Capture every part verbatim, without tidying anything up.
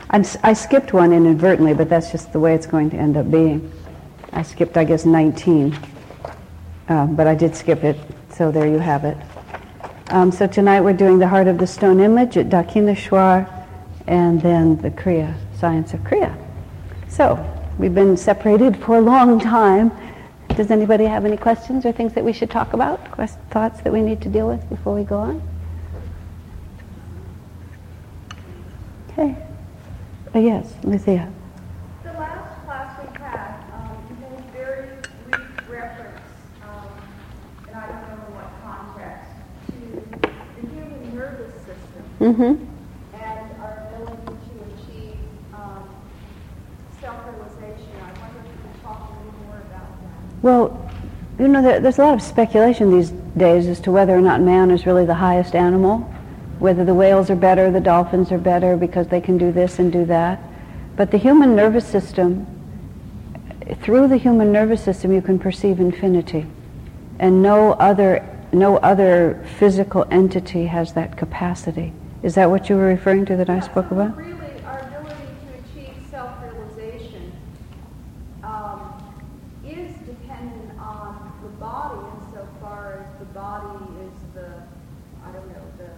I'm, s- I skipped one inadvertently, but that's just the way it's going to end up being. I skipped, I guess, nineteen, uh, but I did skip it, so there you have it. Um, so tonight we're doing the Heart of the Stone Image at Dakshineshwar, and then the Kriya, Science of Kriya. So, we've been separated for a long time. Does anybody have any questions or things that we should talk about? Quest- thoughts that we need to deal with before we go on? Okay. Uh, yes, Lucia. The last class we had, um, you made very brief reference, um, and I don't know in what context, to the human nervous system Mm-hmm. and our ability to achieve um, self-realization. I wonder if you could talk a little more about that. Well, you know, there, there's a lot of speculation these days as to whether or not man is really the highest animal, whether the whales are better, the dolphins are better because they can do this and do that. But the human nervous system, through the human nervous system you can perceive infinity. And no other, no other physical entity has that capacity. Is that what you were referring to that I spoke about? Really, our ability to achieve self-realization um, is dependent on the body insofar as the body is the, I don't know, the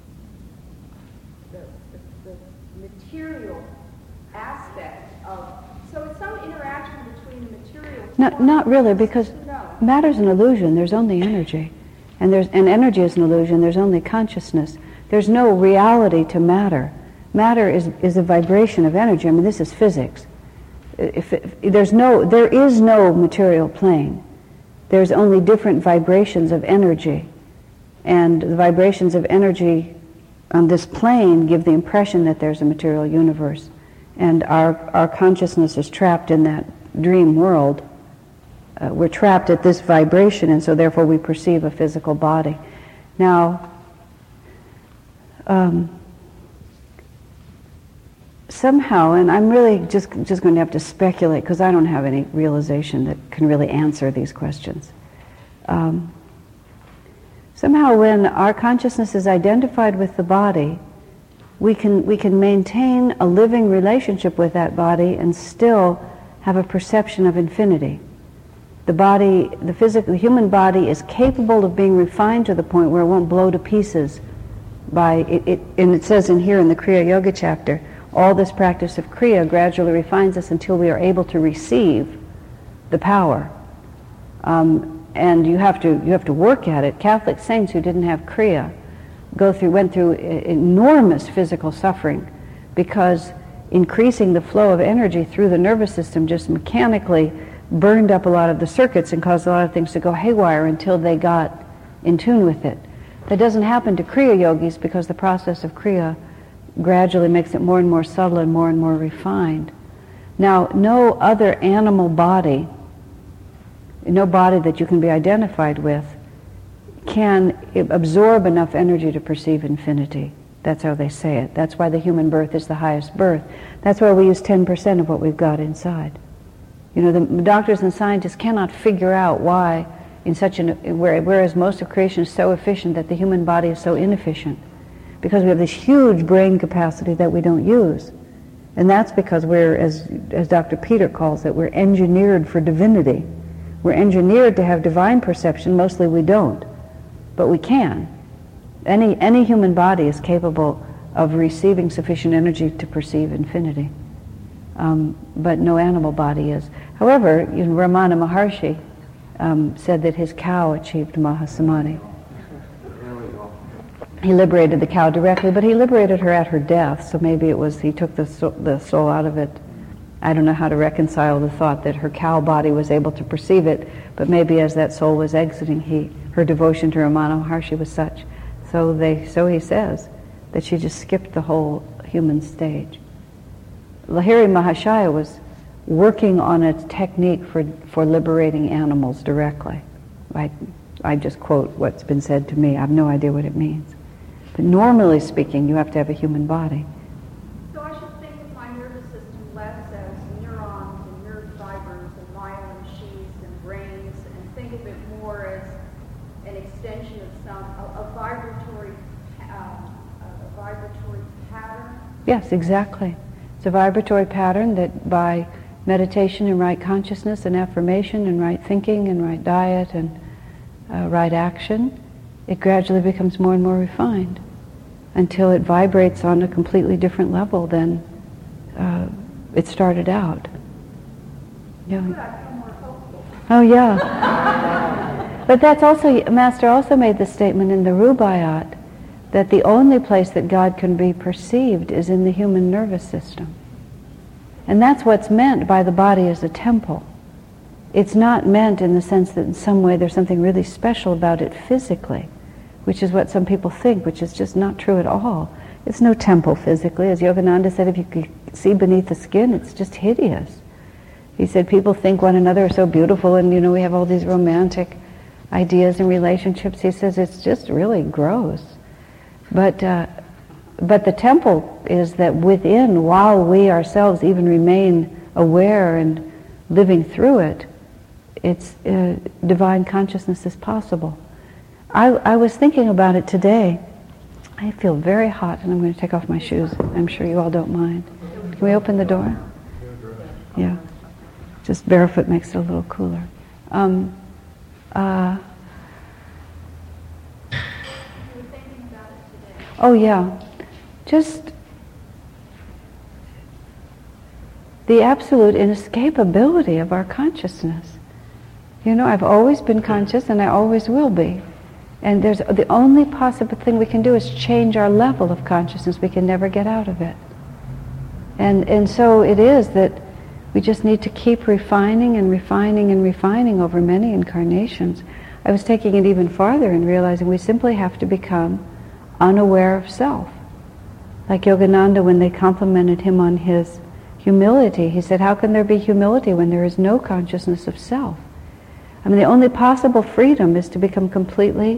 The, the, the material aspect of, so it's some interaction between the material. Not, not really, because no. matter's an illusion. There's only energy, and there's and energy is an illusion. There's only consciousness. There's no reality to matter. Matter is is a vibration of energy. I mean, this is physics. If, if there's no, there is no material plane. There's only different vibrations of energy, and the vibrations of energy on this plane give the impression that there's a material universe, and our, our consciousness is trapped in that dream world. Uh, we're trapped at this vibration, and so therefore we perceive a physical body. Now, um, somehow, and I'm really just, just going to have to speculate because I don't have any realization that can really answer these questions. Um, Somehow when our consciousness is identified with the body, we can we can maintain a living relationship with that body and still have a perception of infinity. The body, the physical, the human body is capable of being refined to the point where it won't blow to pieces by it, it and it says in here in the Kriya Yoga chapter, all this practice of Kriya gradually refines us until we are able to receive the power. Um, And you have to you have to work at it. Catholic saints who didn't have Kriya go through went through enormous physical suffering because increasing the flow of energy through the nervous system just mechanically burned up a lot of the circuits and caused a lot of things to go haywire until they got in tune with it. That doesn't happen to Kriya yogis because the process of Kriya gradually makes it more and more subtle and more and more refined. Now, no other animal body, no body that you can be identified with can absorb enough energy to perceive infinity. That's how they say it. That's why the human birth is the highest birth. That's why we use ten percent of what we've got inside. You know, the doctors and scientists cannot figure out why in such an, whereas most of creation is so efficient that the human body is so inefficient. Because we have this huge brain capacity that we don't use. And that's because we're, as, as Doctor Peter calls it, we're engineered for divinity. We're engineered to have divine perception. Mostly we don't, but we can. Any any human body is capable of receiving sufficient energy to perceive infinity, um, but no animal body is. However, you know, Ramana Maharshi um, said that his cow achieved Mahasamadhi. He liberated the cow directly, but he liberated her at her death. So maybe it was he took the soul, the soul out of it. I don't know how to reconcile the thought that her cow body was able to perceive it, but maybe as that soul was exiting, he her devotion to Ramana Maharshi was such. So they, so he says, that she just skipped the whole human stage. Lahiri Mahashaya was working on a technique for, for liberating animals directly. I, I just quote what's been said to me. I have no idea what it means. But normally speaking, you have to have a human body. So I should think of my nervous system less as neurons and nerve fibers and myelin sheaths and brains, and think of it more as an extension of some, a, a vibratory, uh, a vibratory pattern. Yes, exactly. It's a vibratory pattern that by meditation and right consciousness and affirmation and right thinking and right diet and uh, right action, it gradually becomes more and more refined until it vibrates on a completely different level than uh, it started out. Yeah. Oh yeah. But that's also, Master also made the statement in the Rubaiyat that the only place that God can be perceived is in the human nervous system. And that's what's meant by the body as a temple. It's not meant in the sense that in some way there's something really special about it physically, which is what some people think, which is just not true at all. It's no temple physically. As Yogananda said, if you could see beneath the skin, it's just hideous. He said people think one another are so beautiful and, you know, we have all these romantic ideas and relationships. He says it's just really gross. But uh, but the temple is that within, while we ourselves even remain aware and living through it, it's uh, divine consciousness is possible. I, I was thinking about it today. I feel very hot and I'm going to take off my shoes. I'm sure you all don't mind. Can we open the door? Yeah. Just barefoot makes it a little cooler. Um, uh, oh yeah, just the absolute inescapability of our consciousness. You know, I've always been conscious and I always will be. And there's the only possible thing we can do is change our level of consciousness. We can never get out of it. And and so it is that we just need to keep refining and refining and refining over many incarnations. I was taking it even farther and realizing we simply have to become unaware of self. Like Yogananda, when they complimented him on his humility, he said, how can there be humility when there is no consciousness of self? I mean, the only possible freedom is to become completely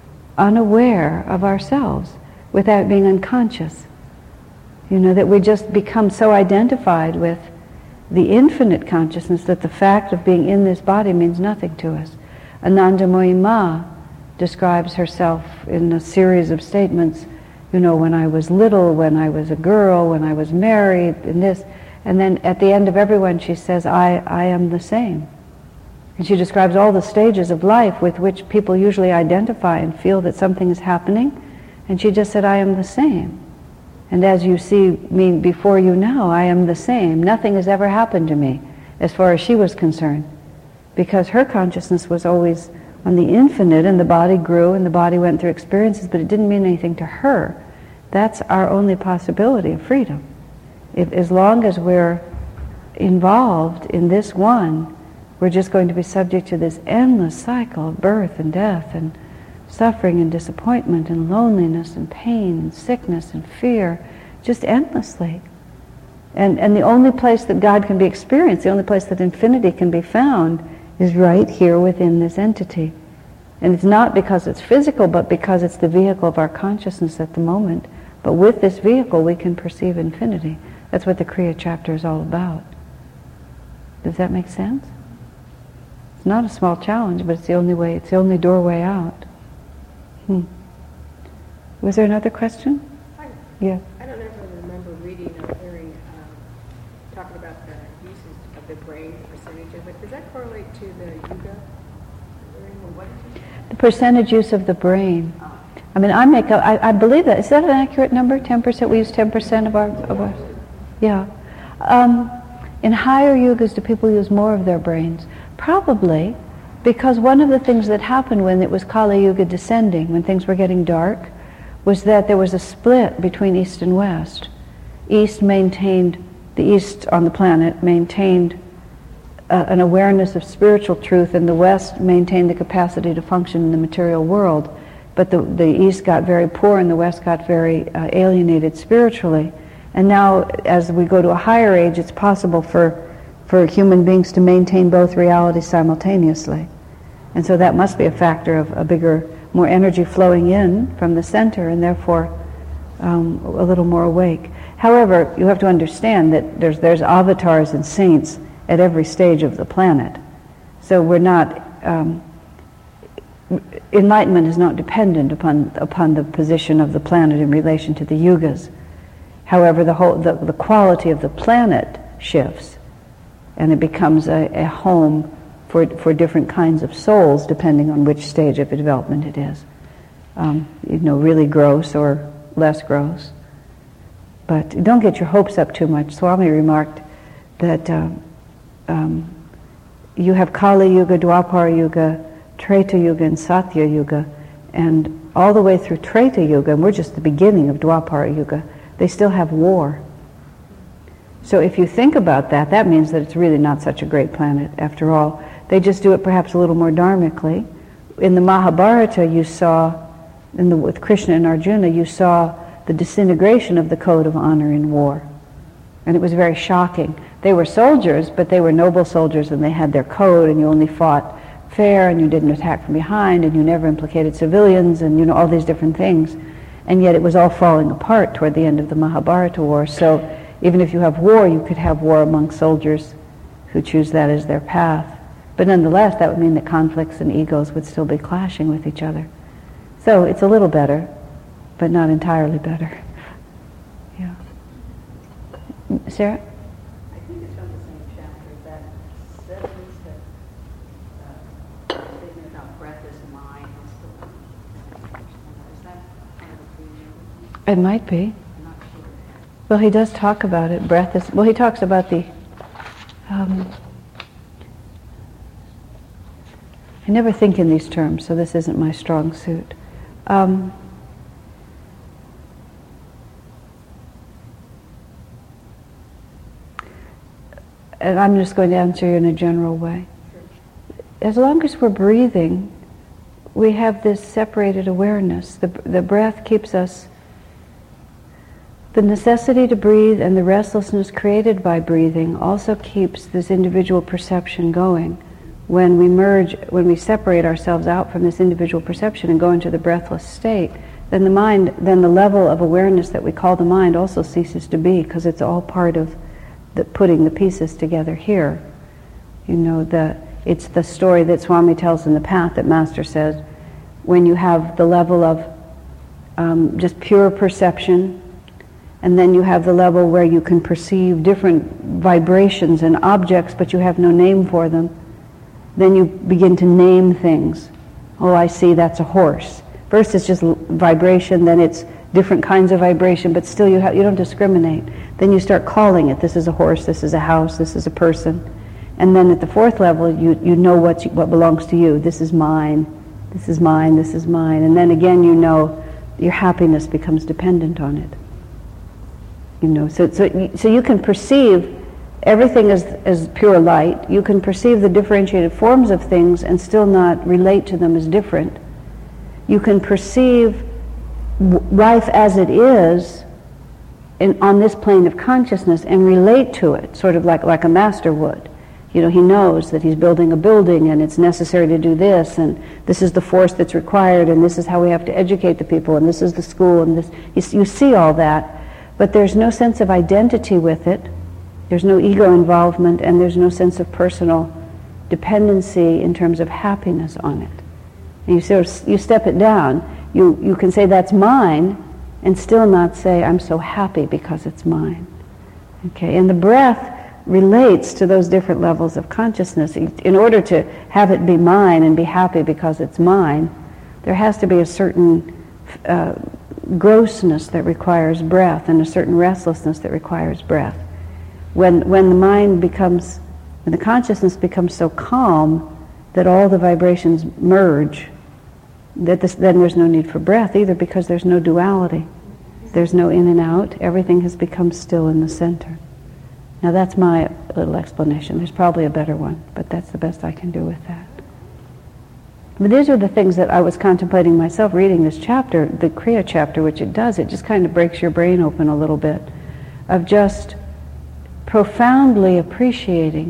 unaware of ourselves without being unconscious. You know, that we just become so identified with the infinite consciousness that the fact of being in this body means nothing to us. Anandamoyi Ma describes herself in a series of statements, you know, when I was little, when I was a girl, when I was married, and this, and then at the end of every one she says, I, I am the same. And she describes all the stages of life with which people usually identify and feel that something is happening, and she just said, I am the same. And as you see me before you now, I am the same. Nothing has ever happened to me, as far as she was concerned, because her consciousness was always on the infinite, and the body grew, and the body went through experiences, but it didn't mean anything to her. That's our only possibility of freedom. If, as long as we're involved in this one, we're just going to be subject to this endless cycle of birth and death and suffering and disappointment and loneliness and pain and sickness and fear, just endlessly. And and the only place that God can be experienced, the only place that infinity can be found, is right here within this entity. And it's not because it's physical, but because it's the vehicle of our consciousness at the moment. But with this vehicle, we can perceive infinity. That's what the Kriya chapter is all about. Does that make sense? It's not a small challenge, but it's the only way, it's the only doorway out. Hmm. Was there another question? Hi. Yeah. I don't know if I remember reading or hearing um, talking about the uses of the brain, the percentage of it. Does that correlate to the yuga? The percentage use of the brain. I mean, I make a, I, I believe that. Is that an accurate number? ten percent? We use ten percent of our, of our, yeah. Um, in higher yugas, do people use more of their brains? Probably. Because one of the things that happened when it was Kali Yuga descending, when things were getting dark, was that there was a split between East and West. East maintained, the East on the planet maintained uh, an awareness of spiritual truth, and the West maintained the capacity to function in the material world. But the, the East got very poor and the West got very uh, alienated spiritually. And now, as we go to a higher age, it's possible for, for human beings to maintain both realities simultaneously. And so that must be a factor of a bigger, more energy flowing in from the center, and therefore um, a little more awake. However, you have to understand that there's there's avatars and saints at every stage of the planet. So we're not, um, enlightenment is not dependent upon upon the position of the planet in relation to the yugas. However, the whole the, the quality of the planet shifts, and it becomes a, a home for for different kinds of souls, depending on which stage of development it is. Um, you know, really gross or less gross. But don't get your hopes up too much. Swami remarked that uh, um, you have Kali Yuga, Dwapara Yuga, Treta Yuga, and Satya Yuga, and all the way through Treta Yuga, and we're just the beginning of Dwapara Yuga, they still have war. So if you think about that, that means that it's really not such a great planet after all. They just do it perhaps a little more dharmically. In the Mahabharata, you saw, in the, with Krishna and Arjuna, you saw the disintegration of the code of honor in war. And it was very shocking. They were soldiers, but they were noble soldiers, and they had their code, and you only fought fair, and you didn't attack from behind, and you never implicated civilians, and you know, all these different things. And yet it was all falling apart toward the end of the Mahabharata war. So even if you have war, you could have war among soldiers who choose that as their path. But nonetheless, that would mean that conflicts and egos would still be clashing with each other. So it's a little better, but not entirely better. Yeah. Sarah? I think it's from the same chapter that says that uh, statement about breath is mind. Is that kind of the... It might be. I'm not sure. Well, he does talk about it. Breath is... Well, he talks about the... Um, I never think in these terms, so this isn't my strong suit. Um, and I'm just going to answer you in a general way. As long as we're breathing, we have this separated awareness. The, the breath keeps us... The necessity to breathe and the restlessness created by breathing also keeps this individual perception going. When we merge, when we separate ourselves out from this individual perception and go into the breathless state, then the mind, then the level of awareness that we call the mind also ceases to be, because it's all part of the putting the pieces together here. You know, the it's the story that Swami tells in the Path that Master says, when you have the level of um, just pure perception, and then you have the level where you can perceive different vibrations and objects, but you have no name for them. Then you begin to name things. Oh, I see, that's a horse. First it's just vibration, then it's different kinds of vibration, but still you, have, you don't discriminate. Then you start calling it, this is a horse, this is a house, this is a person. And then at the fourth level, you, you know what's, what belongs to you. This is mine, this is mine, this is mine. And then again you know your happiness becomes dependent on it. You know, so, so, so you can perceive everything as, as pure light. You can perceive the differentiated forms of things and still not relate to them as different. You can perceive life as it is in, on this plane of consciousness and relate to it, sort of like, like a master would. You know, he knows that he's building a building and it's necessary to do this, and this is the force that's required, and this is how we have to educate the people, and this is the school, and this. You, you see all that, but there's no sense of identity with it. There's no ego involvement, and there's no sense of personal dependency in terms of happiness on it. And you sort of, you step it down. You you can say that's mine, and still not say I'm so happy because it's mine. Okay, and the breath relates to those different levels of consciousness. In order to have it be mine and be happy because it's mine, there has to be a certain uh, grossness that requires breath, and a certain restlessness that requires breath. When when the mind becomes, when the consciousness becomes so calm that all the vibrations merge, that this, then there's no need for breath either, because there's no duality. There's no in and out. Everything has become still in the center. Now that's my little explanation. There's probably a better one, but that's the best I can do with that. But these are the things that I was contemplating myself reading this chapter, the Kriya chapter, which it does. It just kind of breaks your brain open a little bit, of just profoundly appreciating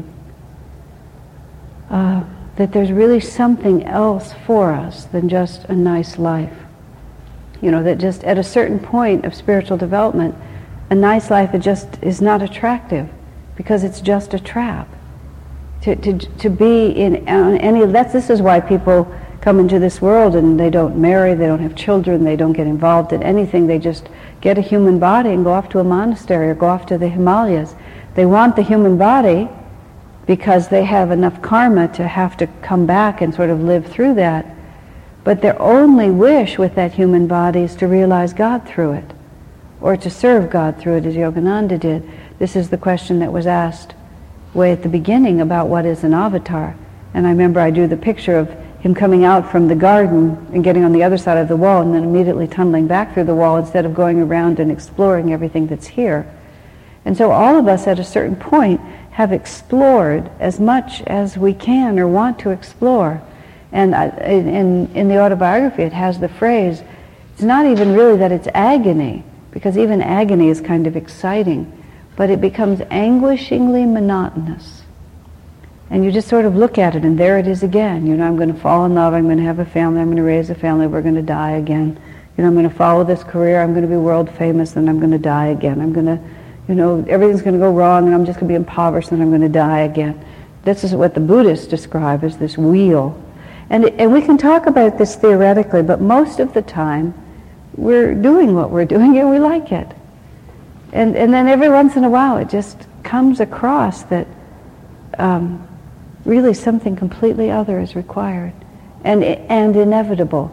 uh, that there's really something else for us than just a nice life. You know, that just at a certain point of spiritual development, a nice life it just is not attractive, because it's just a trap. To to to be in uh, any that's this is why people come into this world and they don't marry, they don't have children, they don't get involved in anything. They just get a human body and go off to a monastery or go off to the Himalayas. They want the human body because they have enough karma to have to come back and sort of live through that. But their only wish with that human body is to realize God through it, or to serve God through it, as Yogananda did. This is the question that was asked way at the beginning about what is an avatar. And I remember I drew the picture of him coming out from the garden and getting on the other side of the wall and then immediately tunneling back through the wall instead of going around and exploring everything that's here. And so all of us at a certain point have explored as much as we can or want to explore. And I, in, in the autobiography it has the phrase, it's not even really that it's agony, because even agony is kind of exciting, but it becomes anguishingly monotonous. And you just sort of look at it, and there it is again. You know, I'm going to fall in love, I'm going to have a family, I'm going to raise a family, we're going to die again. You know, I'm going to follow this career, I'm going to be world famous, and I'm going to die again. I'm going to, you know, everything's going to go wrong, and I'm just going to be impoverished, and I'm going to die again. This is what the Buddhists describe as this wheel. And, it, and we can talk about this theoretically, but most of the time, we're doing what we're doing, and we like it. And, and then every once in a while, it just comes across that um, really something completely other is required and and inevitable.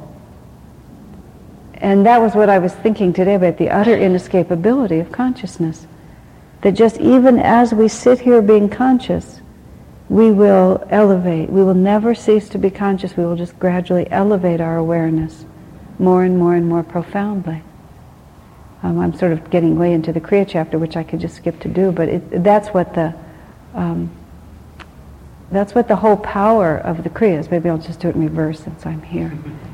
And that was what I was thinking today about the utter inescapability of consciousness. That just even as we sit here being conscious, we will elevate. We will never cease to be conscious. We will just gradually elevate our awareness more and more and more profoundly. Um, I'm sort of getting way into the Kriya chapter, which I could just skip to do, but it, that's what the um, that's what the whole power of the Kriyas. Maybe I'll just do it in reverse since I'm here.